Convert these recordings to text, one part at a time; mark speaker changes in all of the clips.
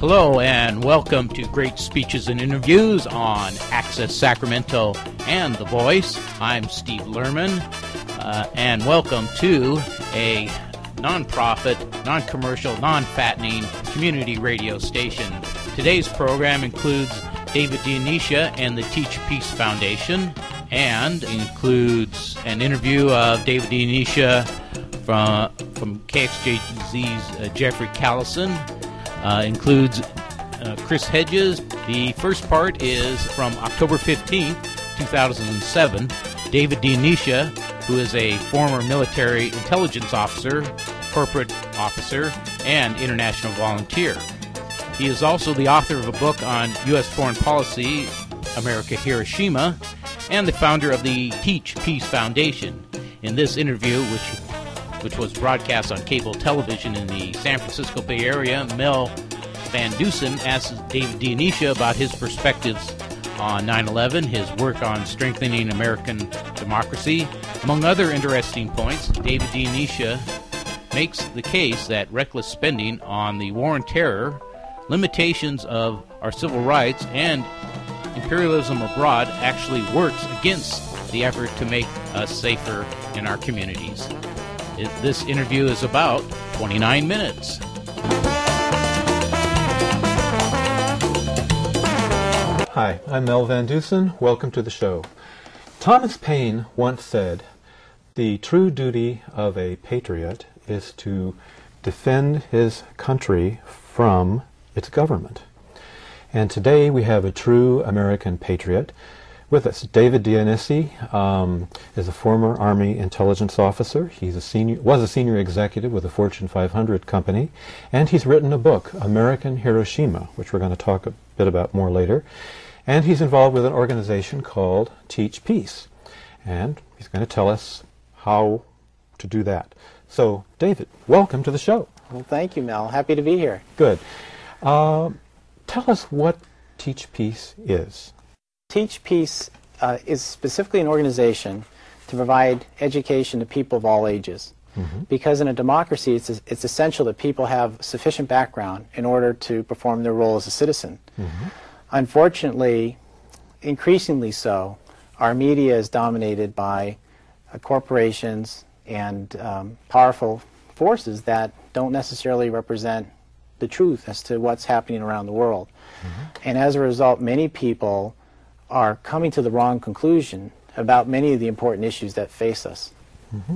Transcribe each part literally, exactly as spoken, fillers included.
Speaker 1: Hello and welcome to Great Speeches and Interviews on Access Sacramento and The Voice. I'm Steve Lerman, uh, and welcome to a non-profit, non-commercial, non-fattening community radio station. Today's program includes David Dionyssia and the Teach Peace Foundation, and includes an interview of David Dionyssia from, from K X J Z's uh, Jeffrey Callison. Uh, includes uh, Chris Hedges. The first part is from October fifteenth, two thousand seven. David Dionyssia, who is a former military intelligence officer, corporate officer, and international volunteer. He is also the author of a book on U S foreign policy, America Hiroshima, and the founder of the Teach Peace Foundation. In this interview, which which was broadcast on cable television in the San Francisco Bay Area, Mel Van Dusen asks David Dionyssia about his perspectives on nine eleven, his work on strengthening American democracy. Among other interesting points, David Dionyssia makes the case that reckless spending on the war on terror, limitations of our civil rights, and imperialism abroad actually works against the effort to make us safer in our communities. This interview is about twenty-nine minutes.
Speaker 2: Hi, I'm Mel Van Dusen. Welcome to the show. Thomas Paine once said, "The true duty of a patriot is to defend his country from its government." And today we have a true American patriot with us. David Dionyssia um, is a former Army intelligence officer. He's a senior, was a senior executive with a Fortune five hundred company, and he's written a book, American Hiroshima, which we're going to talk a bit about more later. And he's involved with an organization called Teach Peace, and he's going to tell us how to do that. So, David, welcome to the show.
Speaker 3: Well, thank you, Mel. Happy to be here.
Speaker 2: Good. Uh, tell us what Teach Peace is.
Speaker 3: Teach Peace uh, is specifically an organization to provide education to people of all ages. Mm-hmm. Because in a democracy, it's, it's essential that people have sufficient background in order to perform their role as a citizen. Mm-hmm. Unfortunately, increasingly so, our media is dominated by uh, corporations and um, powerful forces that don't necessarily represent the truth as to what's happening around the world. Mm-hmm. And as a result, many people are coming to the wrong conclusion about many of the important issues that face us.
Speaker 2: Mm-hmm.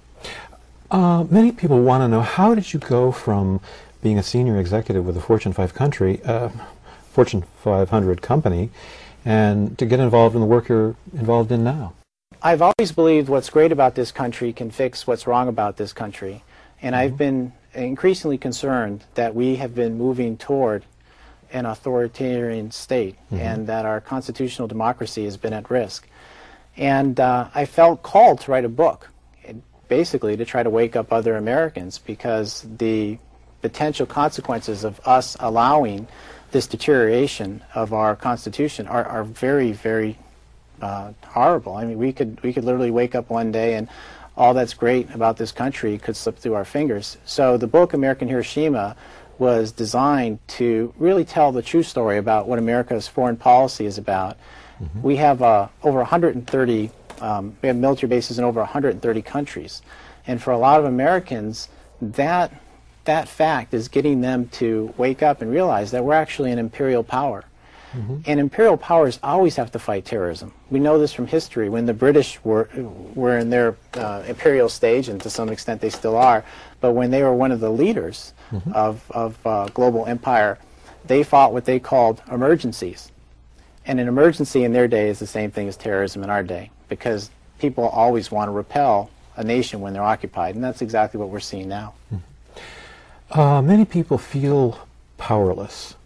Speaker 2: Uh, many people want to know, how did you go from being a senior executive with a Fortune five country, uh, Fortune five hundred company, and to get involved in the work you're involved in now?
Speaker 3: I've always believed what's great about this country can fix what's wrong about this country. And mm-hmm. I've been increasingly concerned that we have been moving toward an authoritarian state, mm-hmm. and that our constitutional democracy has been at risk. And uh, I felt called to write a book, basically to try to wake up other Americans, because the potential consequences of us allowing this deterioration of our Constitution are, are very, very uh, horrible. I mean, we could, we could literally wake up one day and all that's great about this country could slip through our fingers. So the book, American Hiroshima, was designed to really tell the true story about what America's foreign policy is about. Mm-hmm. We have uh, over one hundred thirty, um, we have military bases in over one hundred thirty countries. And for a lot of Americans, that, that fact is getting them to wake up and realize that we're actually an imperial power. Mm-hmm. And imperial powers always have to fight terrorism. We know this from history. When the British were, were in their uh, imperial stage, and to some extent they still are, but when they were one of the leaders mm-hmm. of, of uh, global empire, they fought what they called emergencies. And an emergency in their day is the same thing as terrorism in our day, because people always want to repel a nation when they're occupied, and that's exactly what we're seeing now.
Speaker 2: Mm-hmm. Uh, many people feel powerless.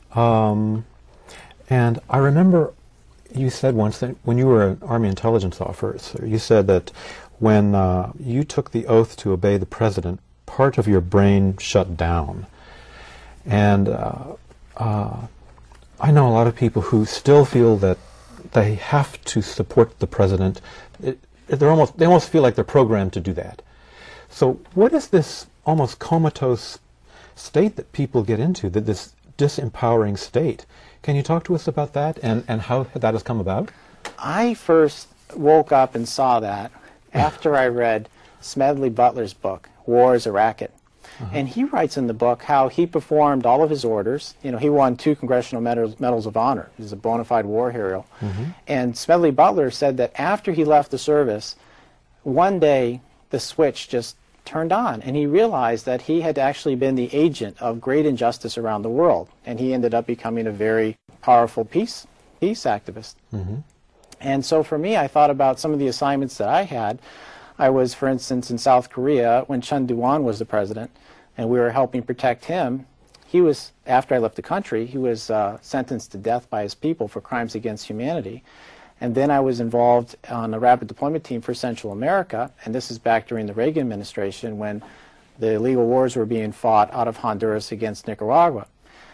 Speaker 2: Um, And I remember you said once that when you were an Army intelligence officer, you said that when uh, you took the oath to obey the president, part of your brain shut down. And uh, uh, I know a lot of people who still feel that they have to support the president. It, they're almost, they almost feel like they're programmed to do that. So what is this almost comatose state that people get into, that this disempowering state. Can you talk to us about that and, and how that has come about?
Speaker 3: I first woke up and saw that after I read Smedley Butler's book, War is a Racket. Uh-huh. And he writes in the book how he performed all of his orders. You know, he won two Congressional Medals, Medals of Honor. He's a bona fide war hero. Mm-hmm. And Smedley Butler said that after he left the service, one day the switch just turned on, and he realized that he had actually been the agent of great injustice around the world. And he ended up becoming a very powerful peace, peace activist. Mm-hmm. And so for me, I thought about some of the assignments that I had. I was, for instance, in South Korea when Chun Doo-hwan was the president, and we were helping protect him. He was, after I left the country, he was uh, sentenced to death by his people for crimes against humanity. And then I was involved on a rapid deployment team for Central America, and this is back during the Reagan administration when the illegal wars were being fought out of Honduras against Nicaragua.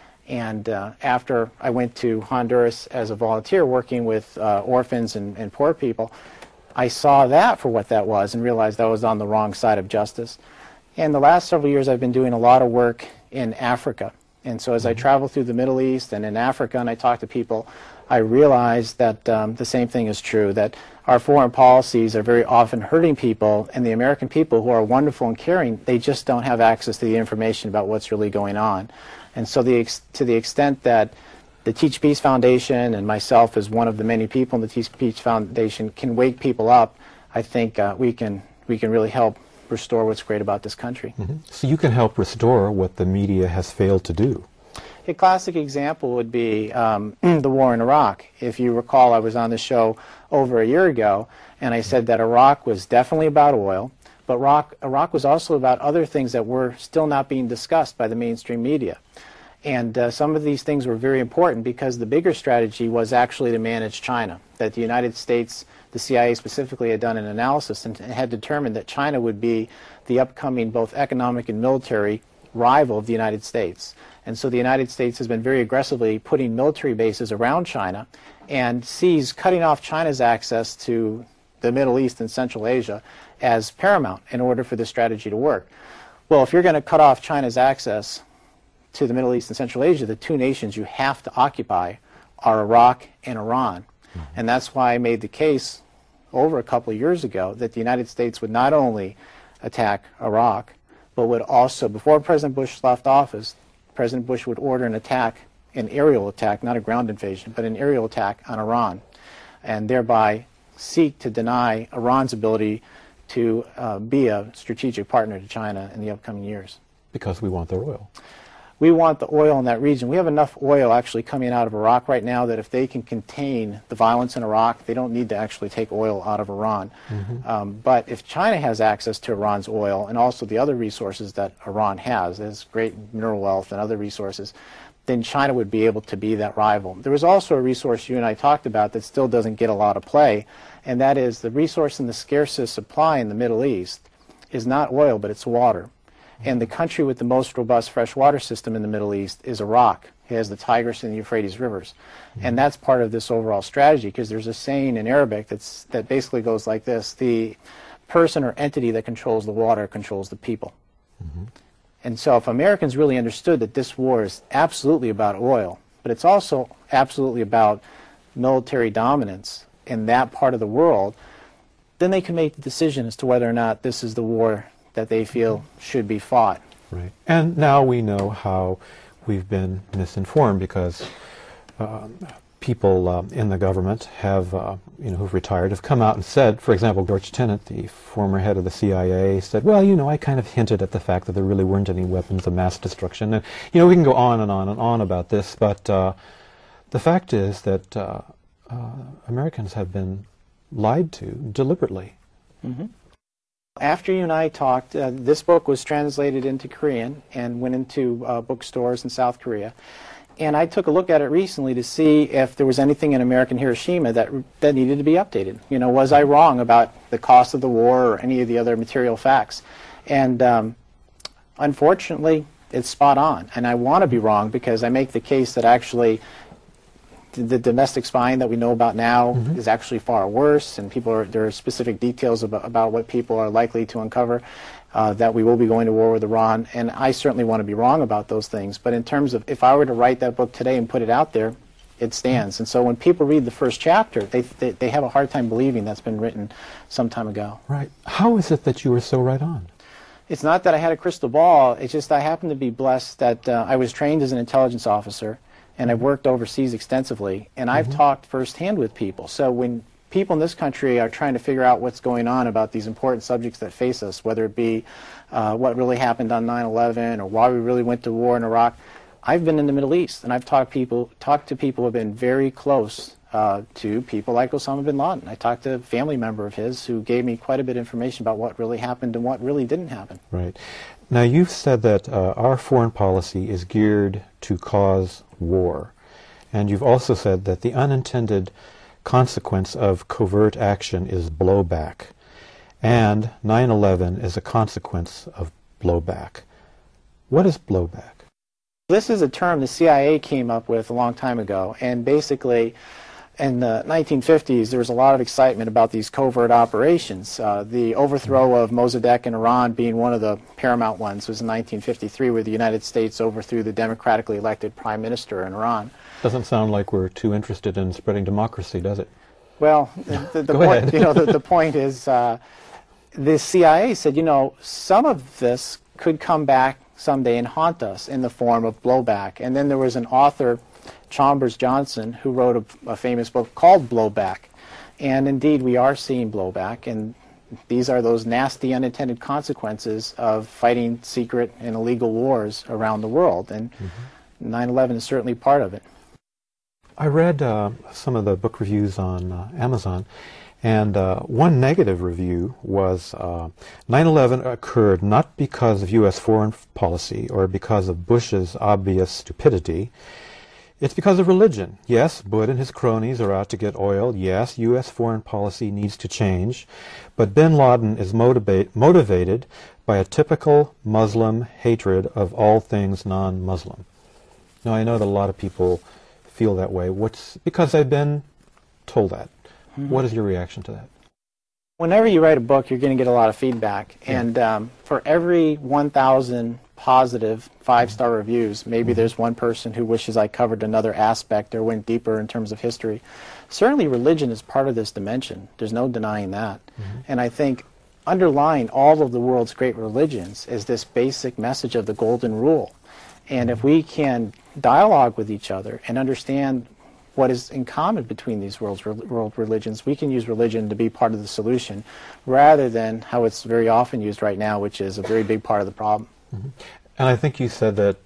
Speaker 3: And uh, after I went to Honduras as a volunteer working with uh, orphans and, and poor people, I saw that for what that was and realized I was on the wrong side of justice. And the last several years I've been doing a lot of work in Africa. And so as I travel through the Middle East and in Africa and I talk to people, I realize that um, the same thing is true, that our foreign policies are very often hurting people, and the American people, who are wonderful and caring, they just don't have access to the information about what's really going on. And so the ex to the extent that the Teach Peace Foundation and myself as one of the many people in the Teach Peace Foundation can wake people up, I think uh, we can we can really help restore what's great about this country.
Speaker 2: Mm-hmm. So you can help restore what the media has failed to do.
Speaker 3: A classic example would be um, the war in Iraq. If you recall, I was on the show over a year ago, and I said that Iraq was definitely about oil, but Iraq, Iraq was also about other things that were still not being discussed by the mainstream media. And uh, some of these things were very important because the bigger strategy was actually to manage China, that the United States, the C I A specifically, had done an analysis and had determined that China would be the upcoming both economic and military rival of the United States. And so the United States has been very aggressively putting military bases around China and sees cutting off China's access to the Middle East and Central Asia as paramount in order for this strategy to work. Well, if you're going to cut off China's access to the Middle East and Central Asia, the two nations you have to occupy are Iraq and Iran. Mm-hmm. And that's why I made the case over a couple of years ago that the United States would not only attack Iraq, but would also, before President Bush left office, President Bush would order an attack, an aerial attack, not a ground invasion, but an aerial attack on Iran, and thereby seek to deny Iran's ability to uh, be a strategic partner to China in the upcoming years.
Speaker 2: Because we want their oil.
Speaker 3: We want the oil in that region. We have enough oil actually coming out of Iraq right now that if they can contain the violence in Iraq, they don't need to actually take oil out of Iran. Mm-hmm. um, but if China has access to Iran's oil and also the other resources that Iran has, there's great mineral wealth and other resources, then China would be able to be that rival. There was also a resource you and I talked about that still doesn't get a lot of play, and that is the resource in the scarcest supply in the Middle East is not oil, but it's water. And the country with the most robust freshwater system in the Middle East is Iraq. It has the Tigris and the Euphrates rivers. Mm-hmm. And that's part of this overall strategy, because there's a saying in Arabic that's, that basically goes like this: the person or entity that controls the water controls the people. Mm-hmm. And so if Americans really understood that this war is absolutely about oil, but it's also absolutely about military dominance in that part of the world, then they can make the decision as to whether or not this is the war that they feel should be fought.
Speaker 2: Right. And now we know how we've been misinformed, because um, people uh, in the government have, uh, you know, who've retired, have come out and said, for example, George Tenet, the former head of the C I A, said, well, you know, I kind of hinted at the fact that there really weren't any weapons of mass destruction. And, you know, we can go on and on and on about this, but uh, the fact is that uh, uh, Americans have been lied to deliberately.
Speaker 3: Mm-hmm. After you and I talked, uh, this book was translated into Korean and went into uh, bookstores in South Korea. And I took a look at it recently to see if there was anything in American Hiroshima that that needed to be updated. You know, was I wrong about the cost of the war or any of the other material facts? And um, unfortunately, it's spot on. And I want to be wrong because I make the case that actually the domestic spying that we know about now mm-hmm. is actually far worse, and people are, there are specific details about, about what people are likely to uncover. uh, that we will be going to war with Iran, and I certainly want to be wrong about those things. But in terms of if I were to write that book today and put it out there, it stands. And so when people read the first chapter, they, they, they have a hard time believing that's been written some time ago.
Speaker 2: Right. How is it that you were so right on?
Speaker 3: It's not that I had a crystal ball. It's just I happened to be blessed that uh, I was trained as an intelligence officer, and I've worked overseas extensively, and I've mm-hmm. talked firsthand with people. So when people in this country are trying to figure out what's going on about these important subjects that face us, whether it be uh, what really happened on nine eleven or why we really went to war in Iraq, I've been in the Middle East, and I've talked people talked to people who have been very close uh, to people like Osama bin Laden. I talked to a family member of his who gave me quite a bit of information about what really happened and what really didn't happen.
Speaker 2: Right. Now, you've said that uh, our foreign policy is geared to cause war, and you've also said that the unintended consequence of covert action is blowback, and nine eleven is a consequence of blowback. What is blowback?
Speaker 3: This is a term the C I A came up with a long time ago, and basically in the nineteen fifties there was a lot of excitement about these covert operations. Uh, the overthrow of Mossadegh in Iran being one of the paramount ones was in nineteen fifty-three, where the United States overthrew the democratically elected prime minister in Iran.
Speaker 2: Doesn't sound like we're too interested in spreading democracy, does it?
Speaker 3: Well, the, the,
Speaker 2: Go
Speaker 3: point,
Speaker 2: ahead.
Speaker 3: you know, the, the point is uh, the C I A said, you know, some of this could come back someday and haunt us in the form of blowback. And then there was an author, Chalmers Johnson, who wrote a, a famous book called Blowback. And indeed, we are seeing blowback, and these are those nasty unintended consequences of fighting secret and illegal wars around the world. And nine eleven is certainly part of it.
Speaker 2: I read uh, some of the book reviews on uh, Amazon, and uh, one negative review was uh, nine eleven occurred not because of U S foreign policy or because of Bush's obvious stupidity. It's because of religion. Yes, Bush and his cronies are out to get oil. Yes, U S foreign policy needs to change. But bin Laden is motivate, motivated by a typical Muslim hatred of all things non-Muslim. Now, I know that a lot of people feel that way. What's because I've been told that. Mm-hmm. What is your reaction to that?
Speaker 3: Whenever you write a book, you're going to get a lot of feedback. Yeah. And um, for every one thousand positive five-star reviews, maybe mm-hmm. there's one person who wishes I covered another aspect or went deeper in terms of history. Certainly religion is part of this dimension. There's no denying that. Mm-hmm. And I think underlying all of the world's great religions is this basic message of the golden rule. And if we can dialogue with each other and understand what is in common between these world's re world religions, we can use religion to be part of the solution rather than how it's very often used right now, which is a very big part of the problem.
Speaker 2: Mm-hmm. And I think you said that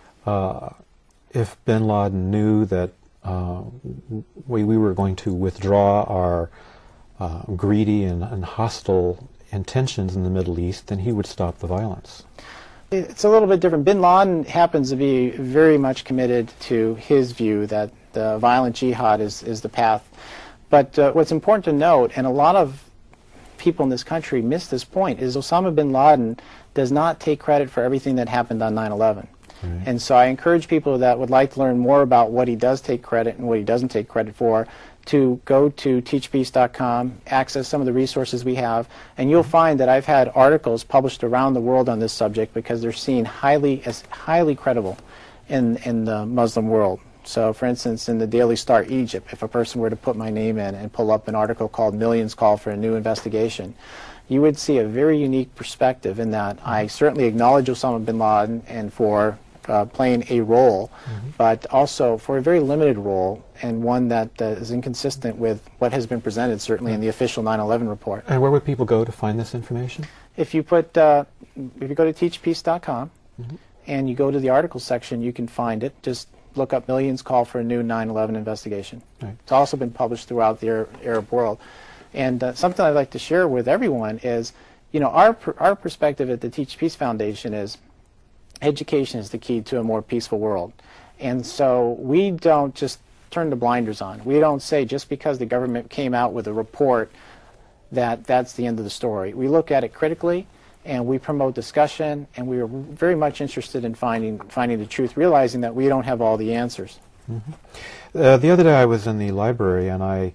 Speaker 2: uh, if bin Laden knew that uh, we, we were going to withdraw our uh, greedy and, and hostile intentions in the Middle East, then he would stop the violence.
Speaker 3: It's a little bit different. Bin Laden happens to be very much committed to his view that the violent jihad is, is the path. But uh, what's important to note, and a lot of people in this country miss this point, is Osama bin Laden does not take credit for everything that happened on nine eleven. Right. And so I encourage people that would like to learn more about what he does take credit and what he doesn't take credit for to go to teach peace dot com, access some of the resources we have, and you'll find that I've had articles published around the world on this subject because they're seen highly as highly credible in, in the Muslim world. So, for instance, in the Daily Star Egypt, if a person were to put my name in and pull up an article called Millions Call for a New Investigation, you would see a very unique perspective in that I certainly acknowledge Osama bin Laden and for uh, playing a role, mm-hmm. but also for a very limited role and one that uh, is inconsistent with what has been presented, certainly in the official nine eleven report.
Speaker 2: And where would people go to find this information?
Speaker 3: If you put, uh, if you go to teach peace dot com
Speaker 2: mm-hmm.
Speaker 3: and you go to the article section, you can find it. Just look up Millions Call for a New nine eleven Investigation.
Speaker 2: Right.
Speaker 3: It's also been published throughout the Arab, Arab world. And uh, something I'd like to share with everyone is, you know, our, per, our perspective at the Teach Peace Foundation is education is the key to a more peaceful world. And so we don't just turn the blinders on. We don't say just because the government came out with a report that that's the end of the story. We look at it critically, and we promote discussion, and we are very much interested in finding finding the truth, realizing that we don't have all the answers.
Speaker 2: Mm-hmm. uh, the other day I was in the library, and I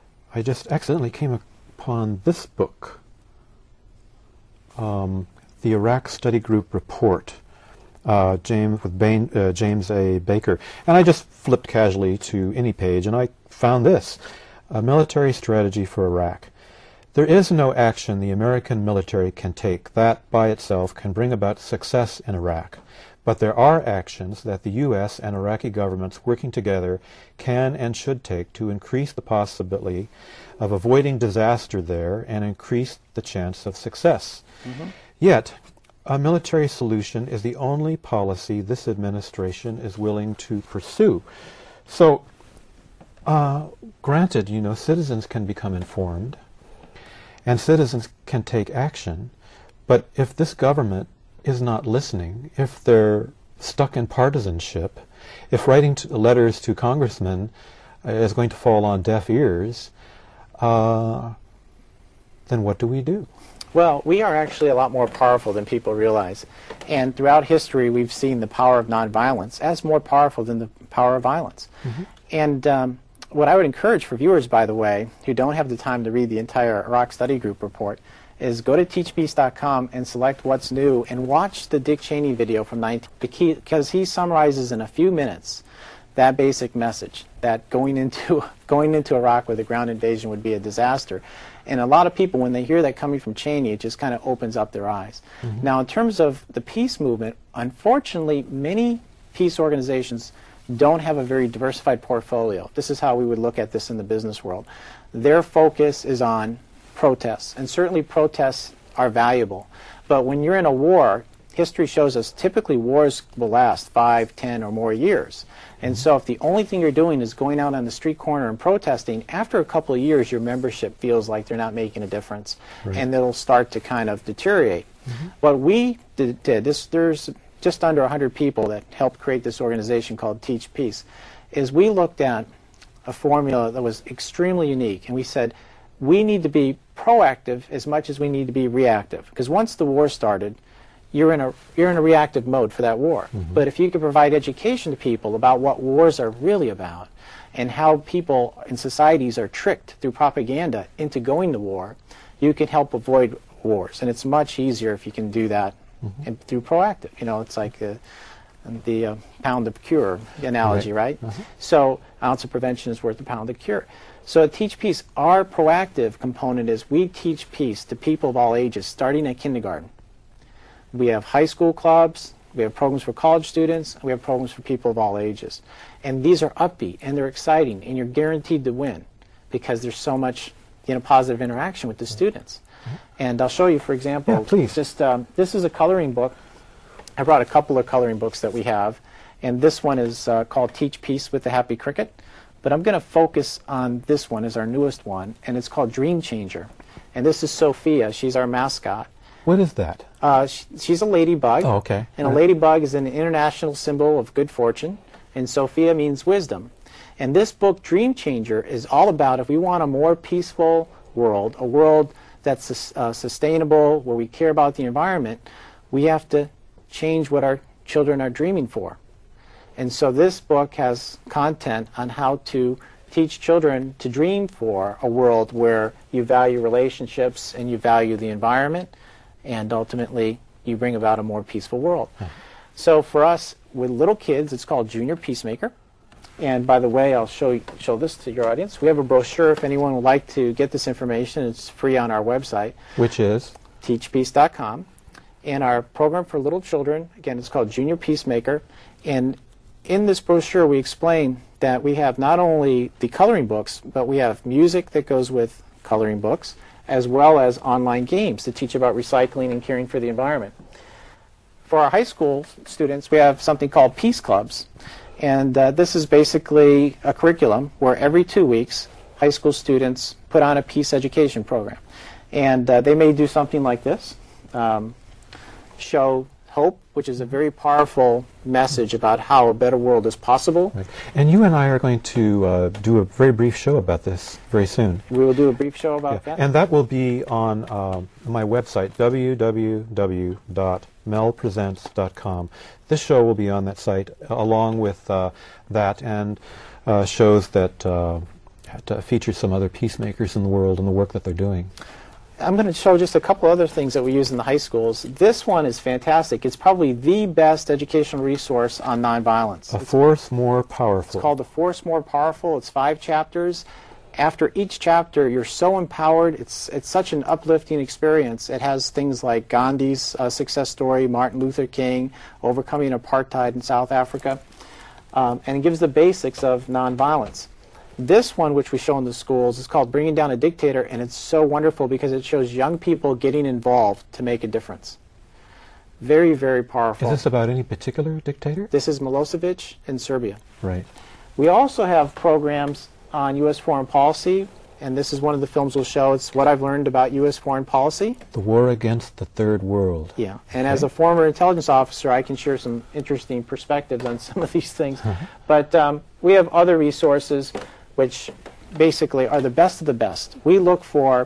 Speaker 2: I just accidentally came upon this book. Um, the Iraq Study Group report, uh, James with Bain, uh, James A. Baker, and I just flipped casually to any page, and I found this: a military strategy for Iraq. There is no action the American military can take that by itself can bring about success in Iraq. But there are actions that the U S and Iraqi governments working together can and should take to increase the possibility of avoiding disaster there and increase the chance of success. Mm-hmm. Yet, a military solution is the only policy this administration is willing to pursue. So, uh, granted, you know, citizens can become informed, and citizens can take action, but if this government is not listening, if they're stuck in partisanship, if writing to letters to congressmen uh, is going to fall on deaf ears, uh, then what do we do?
Speaker 3: Well, we are actually a lot more powerful than people realize. And throughout history, we've seen the power of nonviolence as more powerful than the power of violence. Mm-hmm. And um, what I would encourage for viewers, by the way, who don't have the time to read the entire Iraq Study Group report, is go to teach peace dot com and select what's new and watch the Dick Cheney video from nineteen because he summarizes in a few minutes that basic message that going into going into Iraq with a ground invasion would be a disaster. And a lot of people, when they hear that coming from Cheney, it just kind of opens up their eyes. Mm-hmm. Now, in terms of the peace movement, unfortunately, many peace organizations don't have a very diversified portfolio. This is how we would look at this in the business world. Their focus is on protests, and certainly protests are valuable. But when you're in a war, history shows us typically wars will last five, ten, or more years. And so if the only thing you're doing is going out on the street corner and protesting, after a couple of years your membership feels like they're not making a difference, right. And it'll start to kind of deteriorate. Mm-hmm. What we did, did this, there's just under one hundred people that helped create this organization called Teach Peace, is we looked at a formula that was extremely unique, and we said, we need to be proactive as much as we need to be reactive. Because once the war started, you're in a you're in a reactive mode for that war. Mm-hmm. But if you could provide education to people about what wars are really about and how people in societies are tricked through propaganda into going to war, you can help avoid wars. And it's much easier if you can do that mm-hmm. and through proactive. You know, it's like the, the uh, pound of cure analogy, right? right? Uh-huh. So ounce of prevention is worth a pound of cure. So at Teach Peace, our proactive component is we teach peace to people of all ages, starting at kindergarten. We have high school clubs, we have programs for college students, we have programs for people of all ages. And these are upbeat, and they're exciting, and you're guaranteed to win because there's so much, you know, positive interaction with the students. Mm-hmm. And I'll show you, for example,
Speaker 2: yeah, please.
Speaker 3: just um, this is a coloring book. I brought a couple of coloring books that we have, and this one is uh, called Teach Peace with the Happy Cricket. But I'm going to focus on this one as our newest one, and it's called Dream Changer. And this is Sophia. She's our mascot.
Speaker 2: What is that?
Speaker 3: Uh, she, she's a ladybug.
Speaker 2: Oh, okay.
Speaker 3: And
Speaker 2: All
Speaker 3: a
Speaker 2: right.
Speaker 3: ladybug is an international symbol of good fortune, and Sophia means wisdom. And this book, Dream Changer, is all about if we want a more peaceful world, a world that's uh, sustainable, where we care about the environment, we have to change what our children are dreaming for. And so this book has content on how to teach children to dream for a world where you value relationships and you value the environment, and ultimately you bring about a more peaceful world. Mm-hmm. So for us, with little kids, it's called Junior Peacemaker. And by the way, I'll show you, show this to your audience. We have a brochure if anyone would like to get this information. It's free on our website.
Speaker 2: Which is?
Speaker 3: teach peace dot com. And our program for little children, again, it's called Junior Peacemaker. And in this brochure, we explain that we have not only the coloring books, but we have music that goes with coloring books, as well as online games to teach about recycling and caring for the environment. For our high school students, we have something called Peace Clubs. And uh, this is basically a curriculum where every two weeks, high school students put on a peace education program. And uh, they may do something like this, um, show hope, which is a very powerful message about how a better world is possible.
Speaker 2: Right. And you and I are going to uh, do a very brief show about this very soon.
Speaker 3: We will do a brief show about
Speaker 2: yeah.
Speaker 3: that.
Speaker 2: And that will be on uh, my website, w w w dot mel presents dot com. This show will be on that site along with uh, that and uh, shows that uh, to feature some other peacemakers in the world and the work that they're doing.
Speaker 3: I'm going to show just a couple other things that we use in the high schools. This one is fantastic. It's probably the best educational resource on nonviolence.
Speaker 2: A Force More Powerful.
Speaker 3: It's called A Force More Powerful. It's five chapters. After each chapter, you're so empowered. It's it's such an uplifting experience. It has things like Gandhi's uh, success story, Martin Luther King, overcoming apartheid in South Africa, um, and it gives the basics of nonviolence. This one, which we show in the schools, is called Bringing Down a Dictator, and it's so wonderful because it shows young people getting involved to make a difference. Very, very powerful.
Speaker 2: Is this about any particular dictator?
Speaker 3: This is Milosevic in Serbia.
Speaker 2: Right.
Speaker 3: We also have programs on U S foreign policy, and this is one of the films we'll show. It's what I've learned about U S foreign policy.
Speaker 2: The War Against the Third World.
Speaker 3: Yeah, and
Speaker 2: Okay.
Speaker 3: as a former intelligence officer, I can share some interesting perspectives on some of these things.
Speaker 2: Uh-huh.
Speaker 3: But um, we have other resources which basically are the best of the best. We look for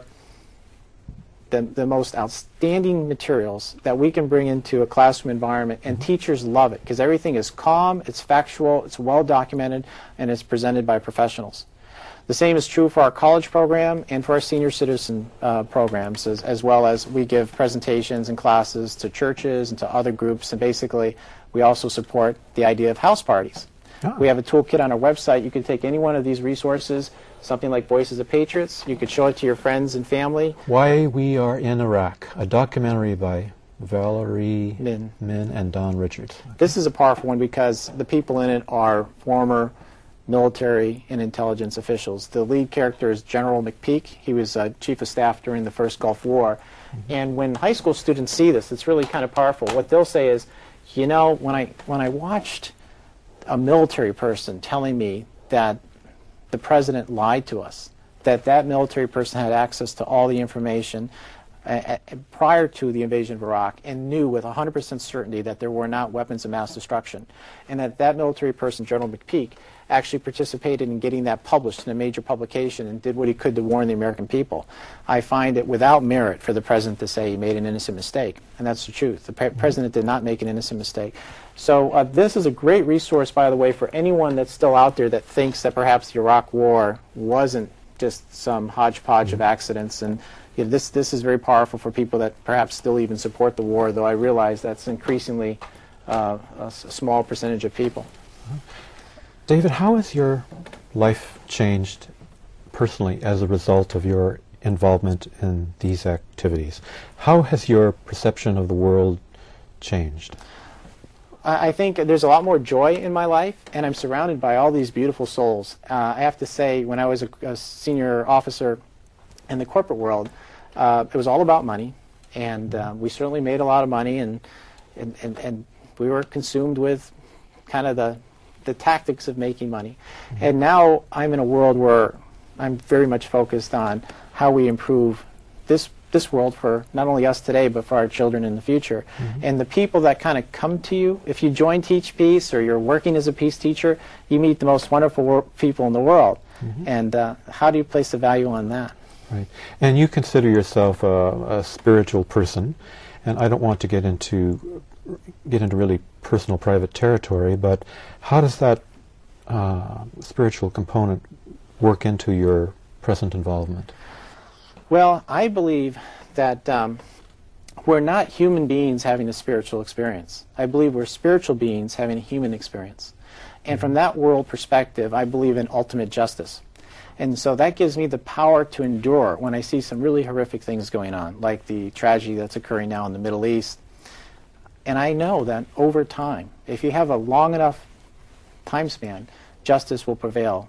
Speaker 3: the, the most outstanding materials that we can bring into a classroom environment, and
Speaker 2: Mm-hmm.
Speaker 3: teachers love it because everything is calm, it's factual, it's well documented, and it's presented by professionals. The same is true for our college program and for our senior citizen uh, programs, as, as well as we give presentations and classes to churches and to other groups, and basically we also support the idea of house parties.
Speaker 2: Ah.
Speaker 3: We have a toolkit on our website. You can take any one of these resources, something like Voices of Patriots. You could show it to your friends and family.
Speaker 2: Why We Are in Iraq, a documentary by Valerie
Speaker 3: Min.
Speaker 2: Min and Don Richards.
Speaker 3: This is a powerful one because the people in it are former military and intelligence officials. The lead character is General McPeak. He was uh, chief of staff during the first Gulf War. Mm-hmm. And when high school students see this, it's really kind of powerful. What they'll say is, you know, when I when I watched a military person telling me that the president lied to us, that that military person had access to all the information uh, uh, prior to the invasion of Iraq and knew with one hundred percent certainty that there were not weapons of mass destruction, and that that military person, General McPeak, actually participated in getting that published in a major publication and did what he could to warn the American people. I find it without merit for the president to say he made an innocent mistake, and that's the truth. The pre president did not make an innocent mistake. So uh, this is a great resource, by the way, for anyone that's still out there that thinks that perhaps the Iraq War wasn't just some hodgepodge of accidents. And you know, this, this is very powerful for people that perhaps still even support the war, though I realize that's increasingly uh, a, s- a small percentage of people.
Speaker 2: David, how has your life changed personally as a result of your involvement in these activities? How has your perception of the world changed?
Speaker 3: I I think there's a lot more joy in my life, and I'm surrounded by all these beautiful souls. Uh, I have to say, when I was a, a senior officer in the corporate world, uh, it was all about money, and uh, we certainly made a lot of money, and, and, and, and we were consumed with kind of the, the tactics of making money. Mm-hmm. And now I'm in a world where I'm very much focused on how we improve this this world for not only us today, but for our children in the future. Mm-hmm. And the people that kind of come to you, if you join Teach Peace or you're working as a peace teacher, you meet the most wonderful wor- people in the world. Mm-hmm. And uh, how do you place a value on that?
Speaker 2: Right. And you consider yourself a, a spiritual person, and I don't want to get into get into really personal, private territory, but how does that uh, spiritual component work into your present involvement?
Speaker 3: Well, I believe that um, we're not human beings having a spiritual experience. I believe we're spiritual beings having a human experience. And from that world perspective, I believe in ultimate justice. And so that gives me the power to endure when I see some really horrific things going on, like the tragedy that's occurring now in the Middle East. And I know that over time, if you have a long enough time span, justice will prevail.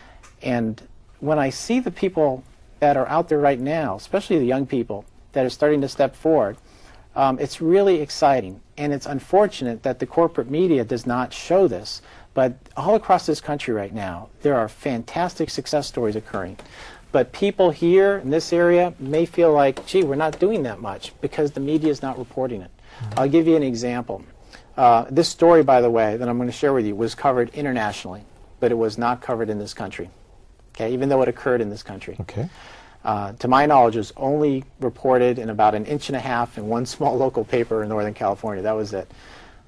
Speaker 3: And when I see the people that are out there right now, especially the young people that are starting to step forward, um, it's really exciting. And it's unfortunate that the corporate media does not show this. But all across this country right now, there are fantastic success stories occurring. But people here in this area may feel like, gee, we're not doing that much because the media is not reporting it. Mm-hmm. I'll give you an example. Uh, this story, by the way, that I'm going to share with you was covered internationally, but it was not covered in this country. Okay, even though it occurred in this country.
Speaker 2: Okay.
Speaker 3: Uh, to my knowledge, it was only reported in about an inch and a half in one small local paper in Northern California. That was it.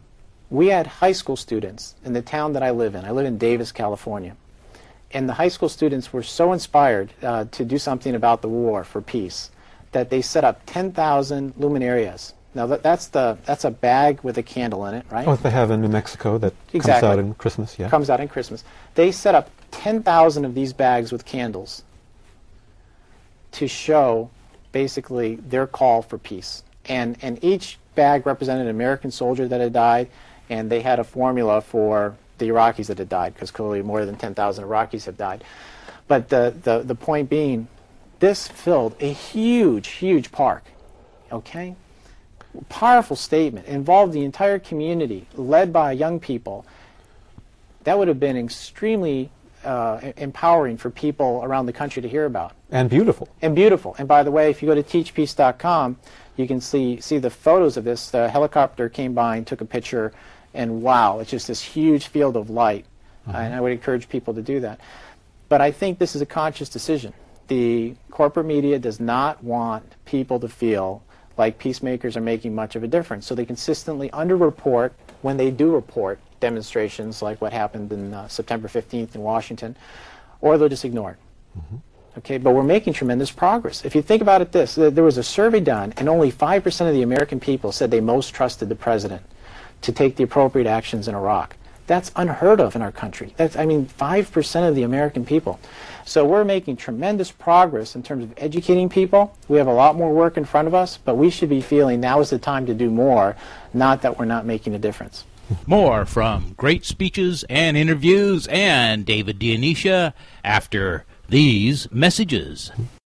Speaker 3: We had high school students in the town that I live in. I live in Davis, California. And the high school students were so inspired uh, to do something about the war for peace that they set up ten thousand luminarias. Now that, that's the that's a bag with a candle in it, right?
Speaker 2: Oh, they have in New Mexico that
Speaker 3: Exactly.
Speaker 2: comes out in Christmas, yeah.
Speaker 3: Comes out in Christmas. They set up ten thousand of these bags with candles to show basically their call for peace. And and each bag represented an American soldier that had died, and they had a formula for the Iraqis that had died, because clearly more than ten thousand Iraqis have died. But the, the, the point being, this filled a huge, huge park, okay? Powerful statement, involved the entire community, led by young people. That would have been extremely uh, empowering for people around the country to hear about.
Speaker 2: And beautiful.
Speaker 3: And beautiful. And by the way, if you go to teach peace dot com, you can see see the photos of this. The helicopter came by and took a picture, and wow, it's just this huge field of light. Uh-huh. And I would encourage people to do that. But I think this is a conscious decision. The corporate media does not want people to feel like peacemakers are making much of a difference. So they consistently underreport when they do report demonstrations like what happened in uh, September fifteenth in Washington, or they'll just ignore it. Mm-hmm. Okay, but we're making tremendous progress. If you think about it this, there was a survey done, and only five percent of the American people said they most trusted the president to take the appropriate actions in Iraq. That's unheard of in our country. That's, I mean, five percent of the American people. So we're making tremendous progress in terms of educating people. We have a lot more work in front of us, but we should be feeling now is the time to do more, not that we're not making a difference.
Speaker 1: More from great speeches and interviews and David Dionyssia after these messages.